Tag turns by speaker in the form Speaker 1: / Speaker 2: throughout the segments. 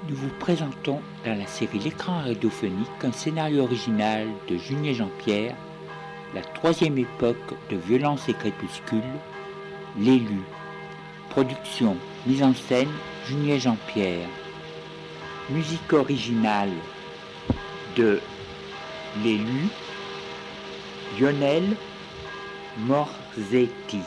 Speaker 1: Nous vous présentons dans la série L'écran radiophonique un scénario original de Junier Jean-Pierre, la troisième époque de Violence et Crépuscule, L'élu. Production, mise en scène, Junier Jean-Pierre. Musique originale de L'élu, Lionel Morzetti.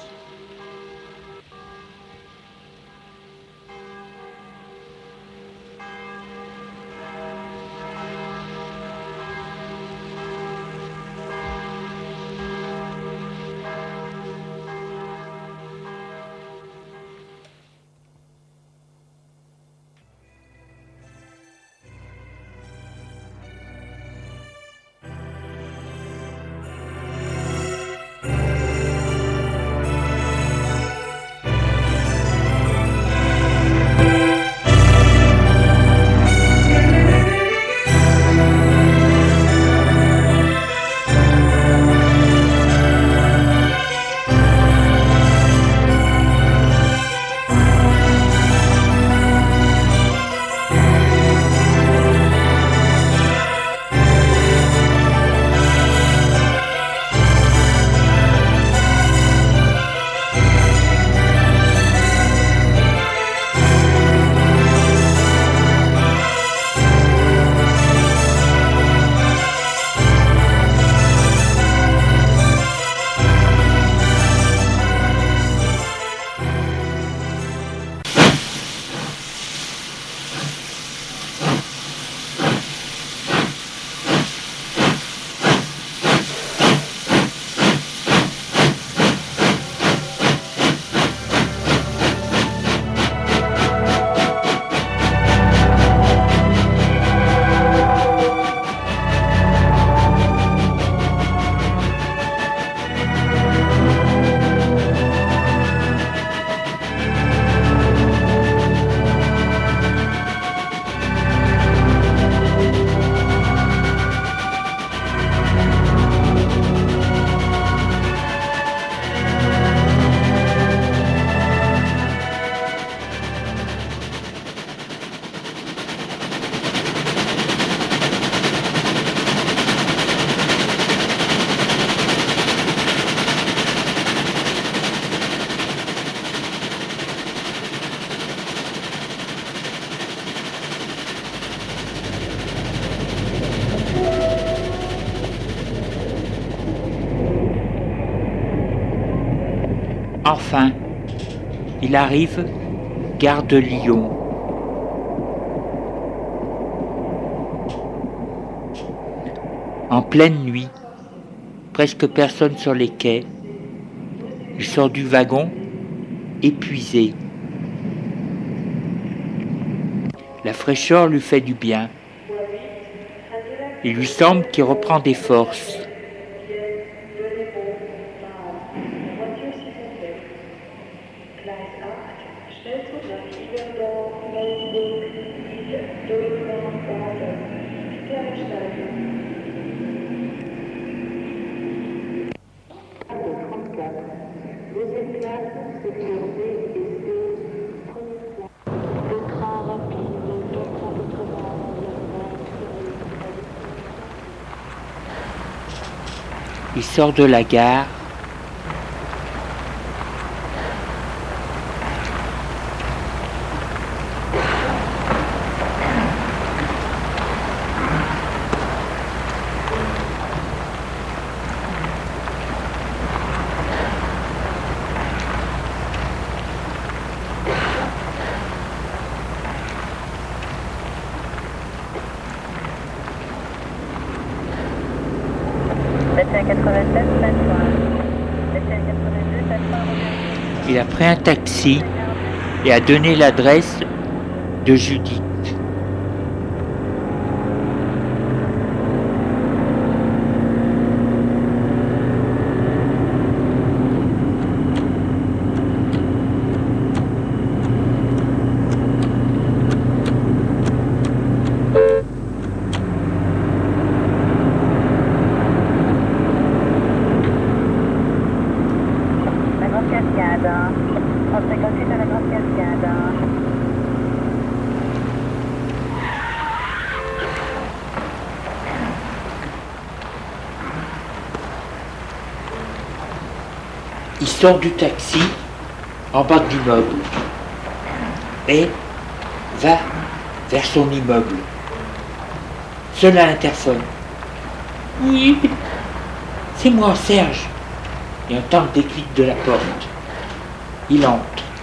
Speaker 1: Enfin, il arrive, gare de Lyon. En pleine nuit, presque personne sur les quais. Il sort du wagon, épuisé. La fraîcheur lui fait du bien. Il lui semble qu'il reprend des forces. Il sort de la gare. Il a pris un taxi et a donné l'adresse de Judith. Il sort du taxi en bas de l'immeuble et va vers son immeuble. Seul à l'interphone. Oui, c'est moi, Serge. Il entend le déclic de la porte. Il entre.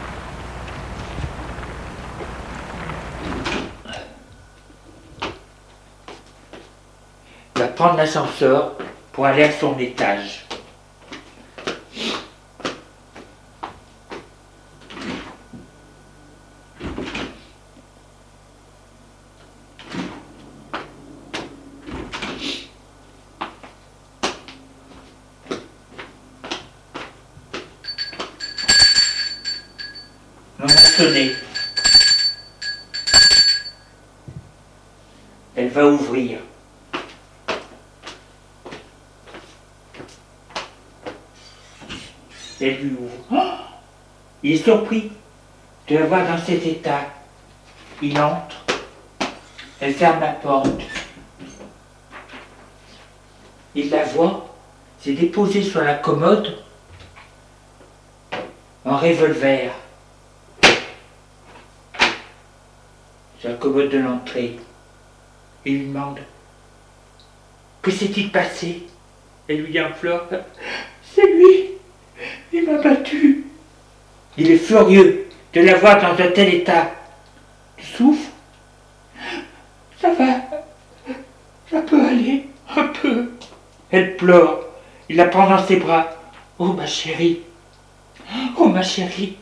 Speaker 1: Il va prendre l'ascenseur pour aller à son étage. Sonner. Elle va ouvrir. Elle lui ouvre. Oh, il est surpris de la voir dans cet état. Il entre. Elle ferme la porte. Il la voit, s'est déposée sur la commode en revolver. Sur la commode de l'entrée. Il lui demande: que s'est-il passé? Elle lui dit en pleurs: c'est lui, il m'a battu. Il est furieux de la voir dans un tel état. Tu souffres? Ça va, ça peut aller, un peu. Elle pleure, il la prend dans ses bras. Oh ma chérie, oh ma chérie,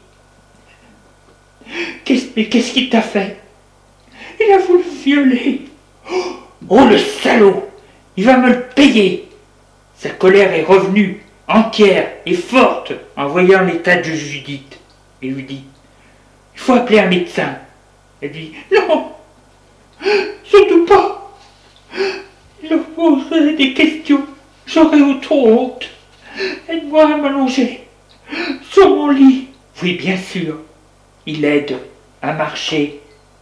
Speaker 1: mais qu'est-ce qu'il t'a fait? Il a voulu me violer. Oh le salaud, il va me le payer. Sa colère est revenue, entière et forte, en voyant l'état de Judith. Il lui dit: il faut appeler un médecin. Elle dit: non, surtout pas. Il leur poserait des questions, j'aurais trop honte. Aide-moi à m'allonger sur mon lit. Oui, bien sûr. Il l'aide à marcher.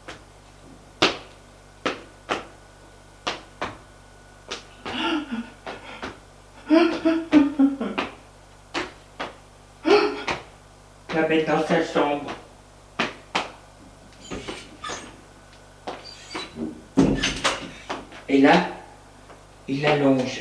Speaker 1: La met dans sa chambre. Et là, il l'allonge.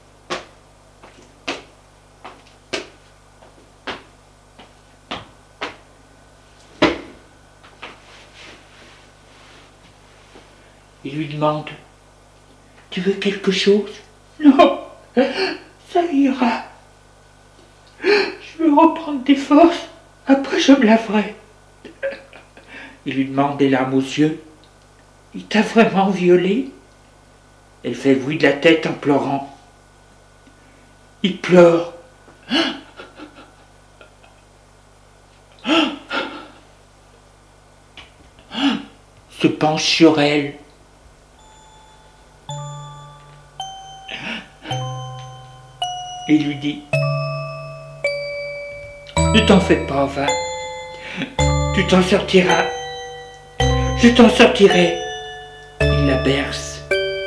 Speaker 1: Il lui demande: tu veux quelque chose? Non, ça ira. Je veux reprendre des forces, après je me laverai. Il lui demande, des larmes aux yeux: il t'a vraiment violé? Elle fait le bruit de la tête en pleurant. Il pleure. Se penche sur elle. Et lui dit: ne t'en fais pas, va. Tu t'en sortiras. Je t'en sortirai. Il la berce,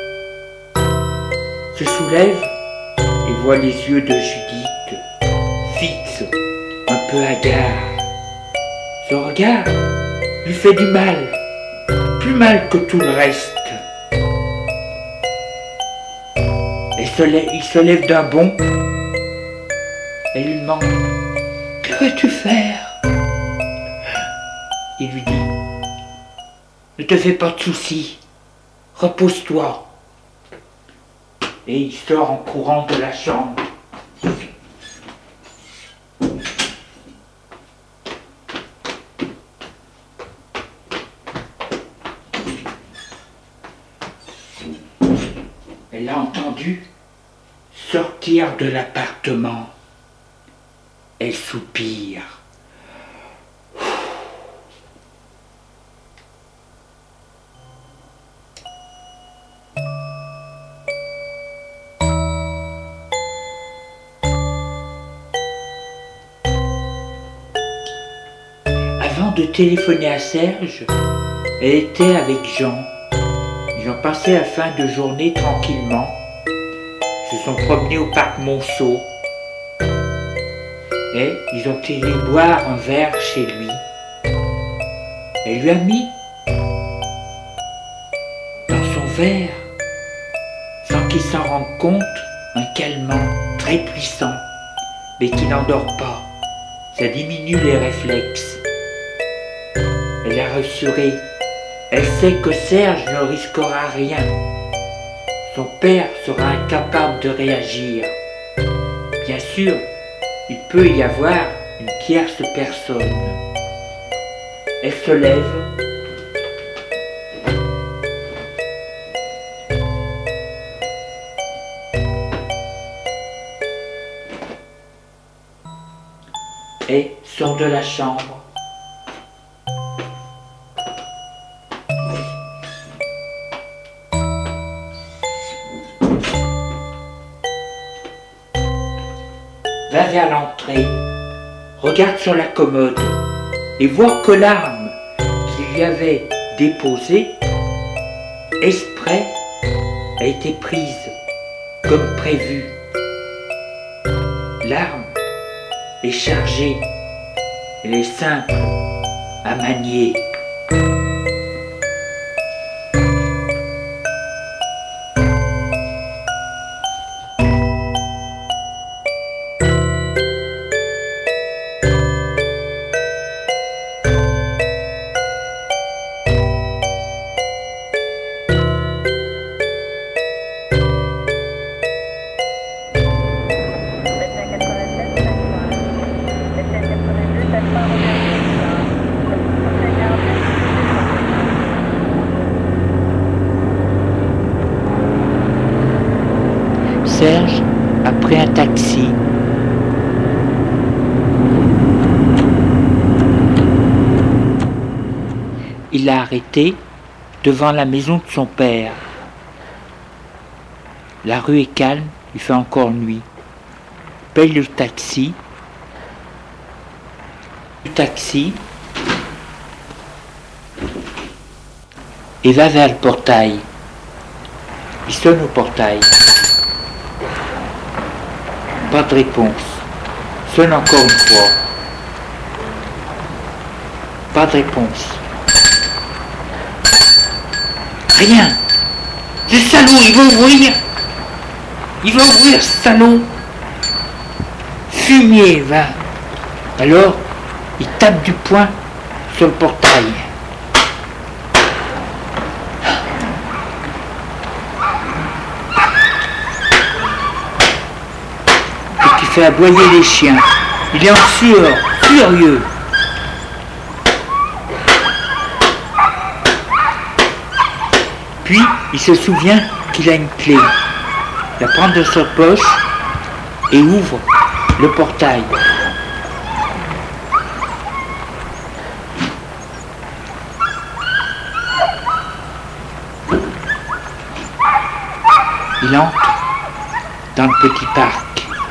Speaker 1: se soulève et voit les yeux de Judith fixes, un peu hagards. Ce regard lui fait du mal, plus mal que tout le reste. Il se lève d'un bond. Elle lui demande: que veux-tu faire? Il lui dit: ne te fais pas de soucis, repose-toi. Et il sort en courant de la chambre. Elle l'a entendu sortir de l'appartement. Elle soupire. Avant de téléphoner à Serge, elle était avec Jean. Ils ont passé la fin de journée tranquillement. Ils se sont promenés au parc Monceau. Et ils ont été boire un verre chez lui. Elle lui a mis dans son verre, sans qu'il s'en rende compte, un calmant très puissant, mais qui n'endort pas. Ça diminue les réflexes. Elle l'a rassuré. Elle sait que Serge ne risquera rien. Son père sera incapable de réagir. Bien sûr, il peut y avoir une tierce personne. Elle se lève. Et sort de la chambre. Va vers l'entrée, regarde sur la commode et voit que l'arme qu'il lui avait déposée, exprès, a été prise comme prévu. L'arme est chargée, elle est simple à manier. Serge a pris un taxi. Il l'a arrêté devant la maison de son père. La rue est calme, il fait encore nuit. Paye le taxi. Et va vers le portail. Il sonne au portail. Pas de réponse. Sonne encore une fois. Pas de réponse. Rien. Ce salaud, il va ouvrir. Il va ouvrir, ce salaud. Fumier, va. Alors, il tape du poing sur le portail. Et qui fait aboyer les chiens. Il est en sueur, furieux. Puis, il se souvient qu'il a une clé. Il la prend de sa poche et ouvre le portail. Il entre dans le petit parc.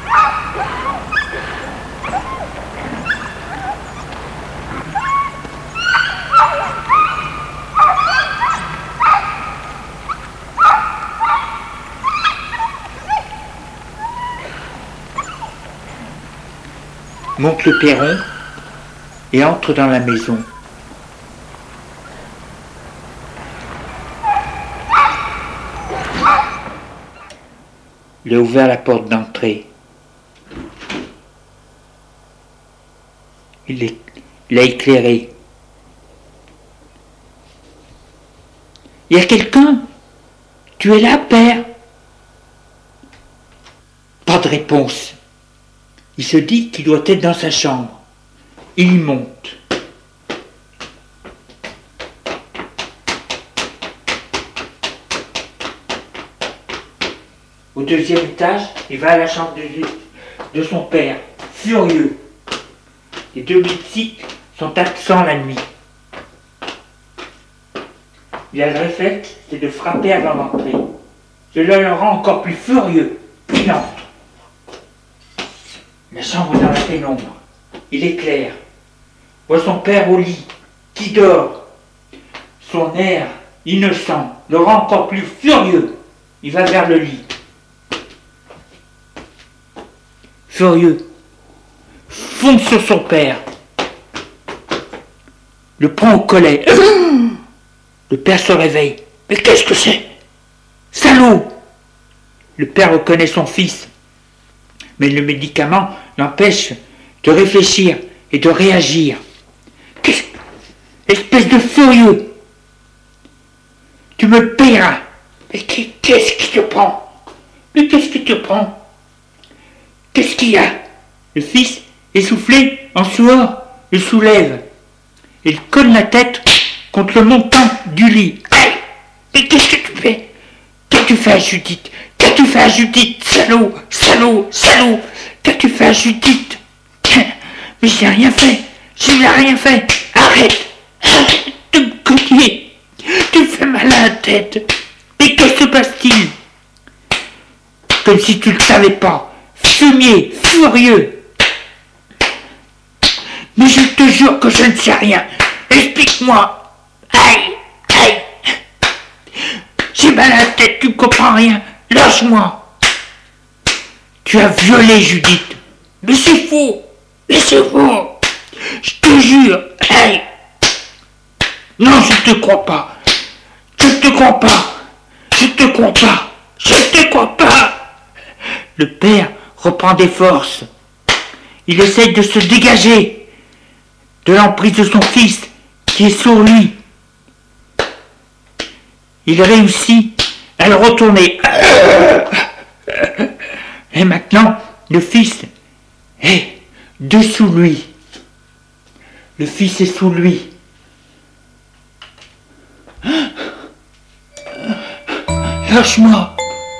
Speaker 1: Monte le perron et entre dans la maison. Il a ouvert la porte d'entrée. Il l'a éclairé. Il y a quelqu'un? Tu es là, père? Pas de réponse. Il se dit qu'il doit être dans sa chambre. Il y monte. Au deuxième étage, il va à la chambre de son père, furieux. Les deux domestiques sont absents la nuit. Il a le réflexe, c'est de frapper avant d'entrer. Cela le rend encore plus furieux. Il entre. La chambre est dans la pénombre. Il éclaire. Voit son père au lit, qui dort. Son air innocent le rend encore plus furieux. Il va vers le lit. Furieux. fonce sur son père, le prend au collet. Le père se réveille. Mais qu'est-ce que c'est? Salaud! Le père reconnaît son fils, mais le médicament l'empêche de réfléchir et de réagir. Espèce de furieux! Tu me paieras! Mais qu'est-ce qui te prend? Mais qu'est-ce qui te prend? Qu'est-ce qu'il y a? Le fils, essoufflé, en sueur, le soulève. Il colle la tête contre le montant du lit. Aïe! Mais qu'est-ce que tu fais? Qu'as-tu fait à Judith? Qu'as-tu fait à Judith? Salaud! Salaud! Salaud! Qu'as-tu fait à Judith? Mais je n'ai rien fait! Je n'ai rien fait! Arrête! Arrête de me cogner! Tu me fais mal à la tête! Mais que se passe-t-il? Comme si tu ne le savais pas! Fumier! Furieux! Mais je te jure que je ne sais rien! Explique-moi! Aïe! Aïe! J'ai mal à la tête, tu ne comprends rien! Lâche-moi! Tu as violé Judith! Mais c'est faux! Mais c'est faux! Je te jure! Aïe! Non, je ne te crois pas! Je ne te crois pas! Je ne te crois pas! Je ne te crois pas! Le père reprend des forces. Il essaye de se dégager de l'emprise de son fils qui est sur lui. Il réussit à le retourner. Et maintenant, le fils est dessous lui. Le fils est sous lui. Lâche-moi!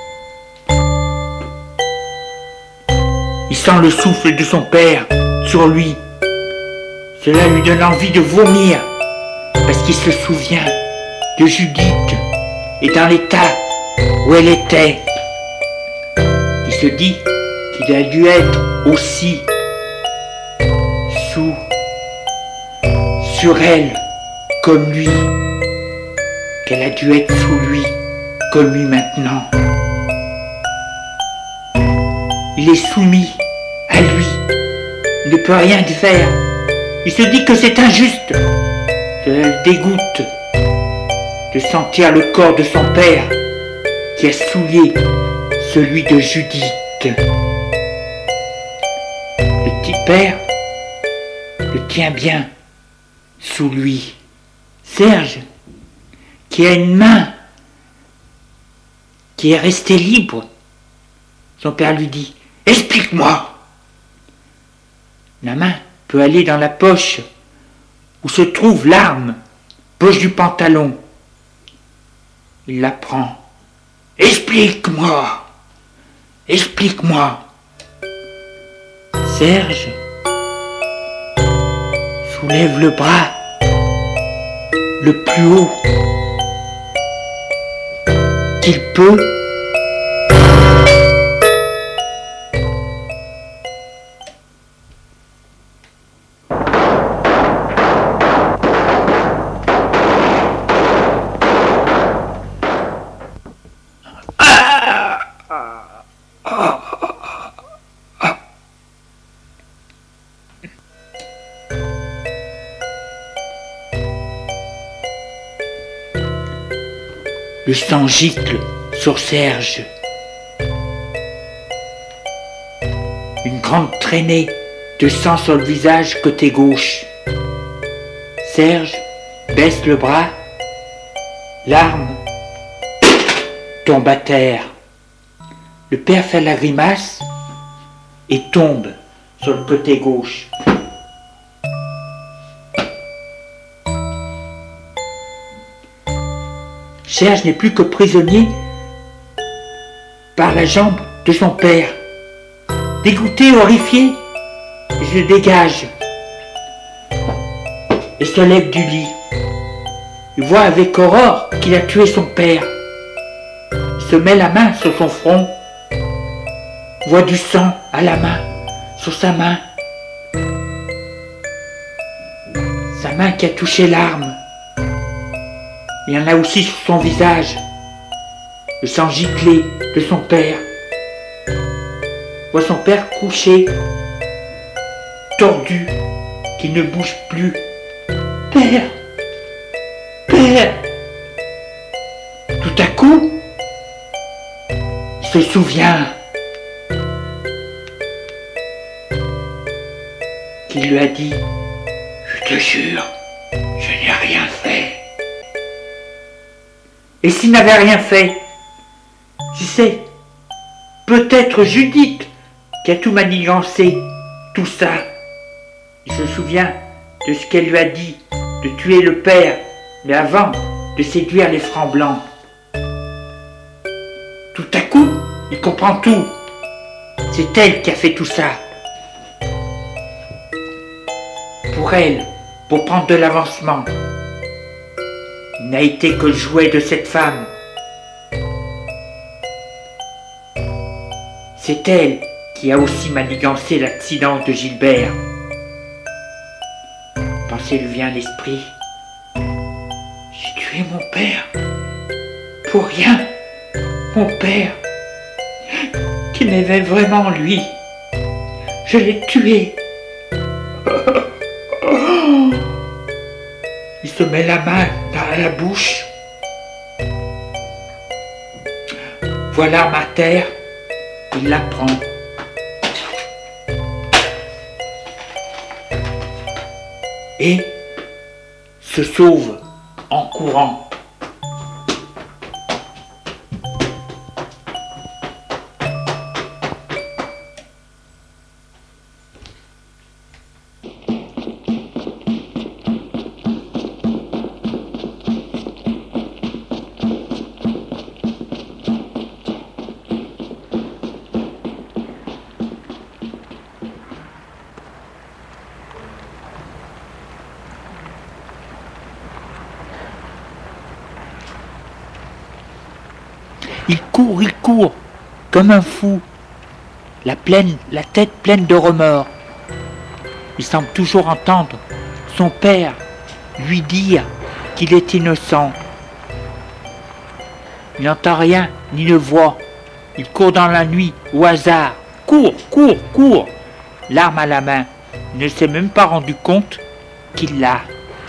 Speaker 1: Il sent le souffle de son père sur lui. Cela lui donne envie de vomir, parce qu'il se souvient de Judith et dans l'état où elle était. Il se dit qu'il a dû être aussi sur elle comme lui, qu'elle a dû être sous lui comme lui maintenant. Il est soumis à lui, il ne peut rien faire. Il se dit que c'est injuste. Cela le dégoûte de sentir le corps de son père qui a souillé celui de Judith. Le petit père le tient bien sous lui. Serge, qui a une main qui est restée libre, son père lui dit « Explique-moi !» La main peut aller dans la poche où se trouve l'arme, poche du pantalon. Il la prend. « Explique-moi ! Explique-moi !» Serge soulève le bras le plus haut qu'il peut. Le sang gicle sur Serge. Une grande traînée de sang sur le visage côté gauche. Serge baisse le bras, l'arme tombe à terre. Le père fait la grimace et tombe sur le côté gauche. Serge n'est plus que prisonnier par la jambe de son père. Dégoûté, horrifié, il se dégage et se lève du lit. Il voit avec horreur qu'il a tué son père. Il se met la main sur son front, voit du sang à la main, sur sa main. Sa main qui a touché l'arme. Il y en a aussi sur son visage, le sang giclé de son père. Il voit son père couché tordu, qui ne bouge plus. Père, Père. Tout à coup, il se souvient qu'il lui a dit « Je te jure, je n'ai rien fait. » Et s'il n'avait rien fait, tu sais, peut-être Judith qui a tout manigancé, tout ça. Il se souvient de ce qu'elle lui a dit, de tuer le père, mais avant de séduire les francs blancs. Tout à coup, il comprend tout. C'est elle qui a fait tout ça. Pour elle, pour prendre de l'avancement. Il n'a été que le jouet de cette femme. C'est elle qui a aussi manigancé l'accident de Gilbert. Pensée lui vient à l'esprit. J'ai tué mon père. Pour rien. Mon père. Qui m'aimait vraiment lui. Je l'ai tué. Il se met la main dans la bouche. Voilà ma terre. Il la prend. Et se sauve en courant. Il court, comme un fou, la tête pleine de remords. Il semble toujours entendre son père lui dire qu'il est innocent. Il n'entend rien, ni ne voit. Il court dans la nuit, au hasard. Court, l'arme à la main. Il ne s'est même pas rendu compte qu'il l'a.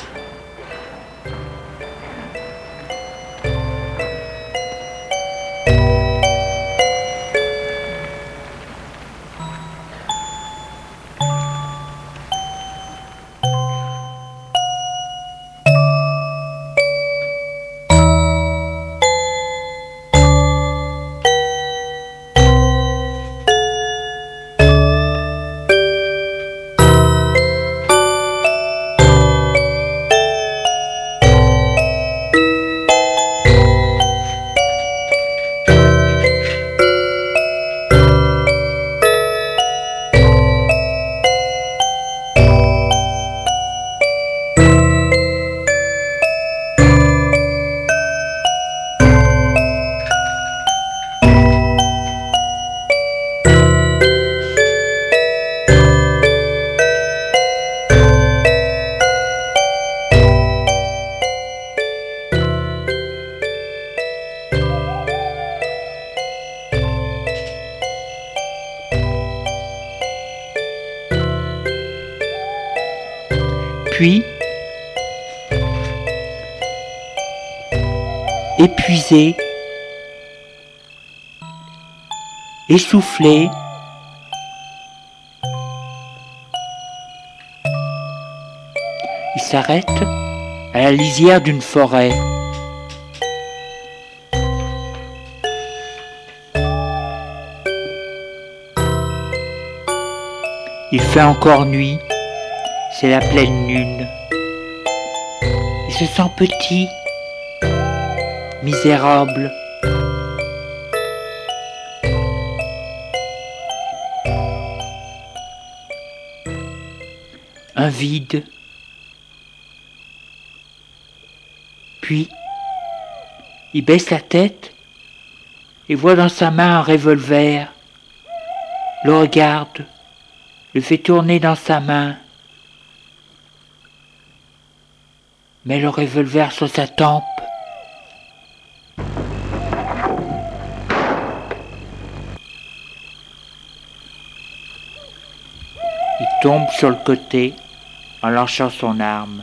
Speaker 1: Puis, épuisé, essoufflé, il s'arrête à la lisière d'une forêt. Il fait encore nuit. C'est la pleine lune. Il se sent petit, misérable. Un vide. Puis, il baisse la tête et voit dans sa main un revolver. Le regarde, le fait tourner dans sa main. Met le revolver sur sa tempe. Il tombe sur le côté en lâchant son arme.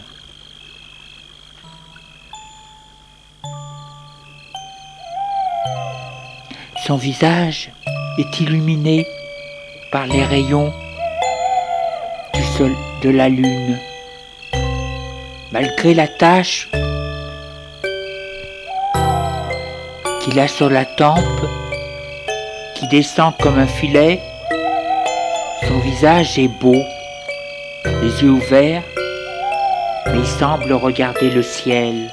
Speaker 1: Son visage est illuminé par les rayons du sol de la lune. Malgré la tache qu'il a sur la tempe, qui descend comme un filet, son visage est beau, les yeux ouverts, mais il semble regarder le ciel.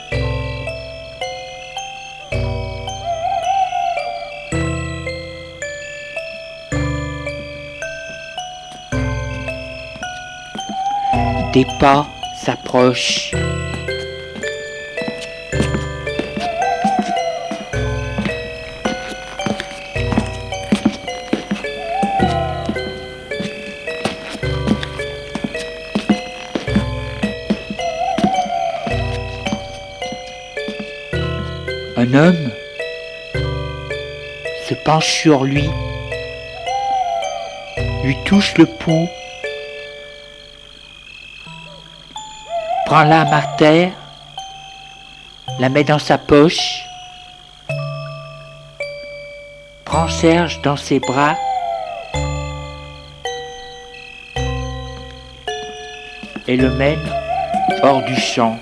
Speaker 1: Des pas s'approchent. Un homme se penche sur lui, lui touche le pouls, prend l'arme à terre, la met dans sa poche, prend Serge dans ses bras et le mène hors du champ.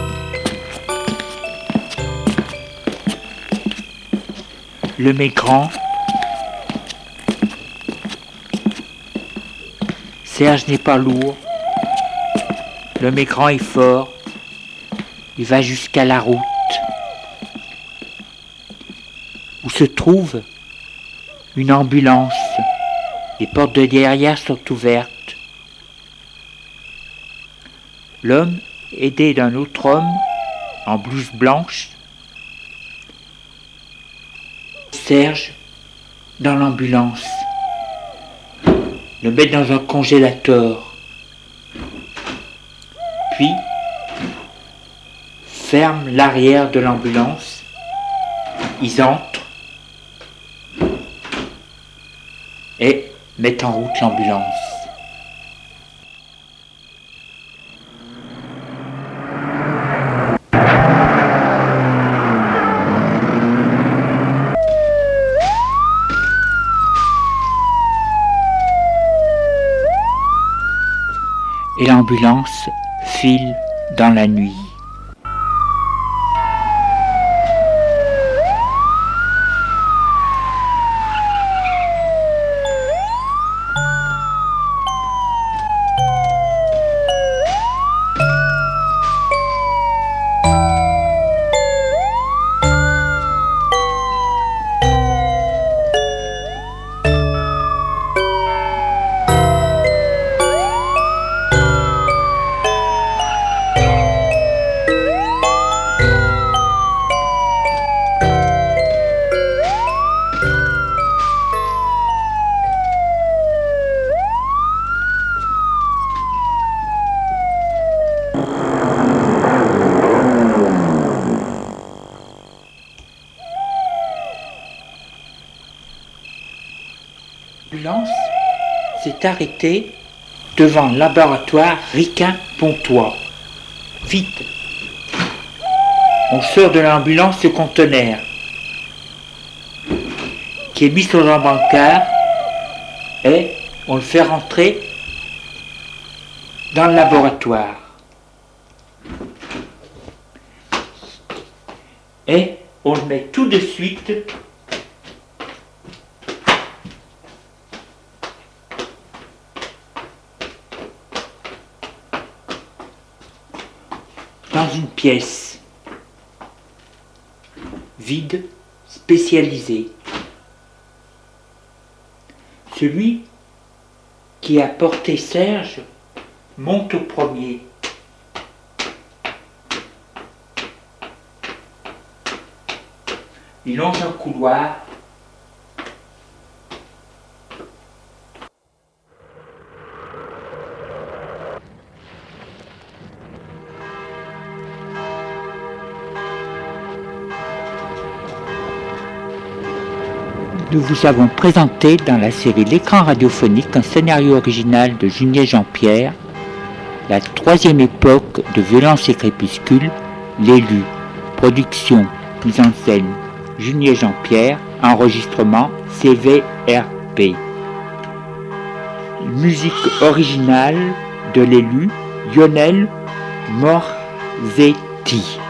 Speaker 1: Le met grand. Serge n'est pas lourd. Le met grand est fort. Il va jusqu'à la route, où se trouve une ambulance. Les portes de derrière sont ouvertes. L'homme, aidé d'un autre homme en blouse blanche, Serge dans l'ambulance, le met dans un congélateur, puis ferme l'arrière de l'ambulance. Ils entrent et mettent en route l'ambulance. Et l'ambulance file dans la nuit. L'ambulance s'est arrêtée devant le laboratoire Riquin-Pontois. Vite! On sort de l'ambulance ce conteneur qui est mis sur un brancard et on le fait rentrer dans le laboratoire. Et on le met tout de suite dans une pièce vide, spécialisée. Celui qui a porté Serge monte au premier. Il longe un couloir. Nous vous avons présenté dans la série L'écran radiophonique un scénario original de Junier Jean-Pierre, la troisième époque de Violence et Crépuscule, l'élu, production, mise en scène, Junier Jean-Pierre, enregistrement CVRP. Musique originale de l'élu, Lionel Morzetti.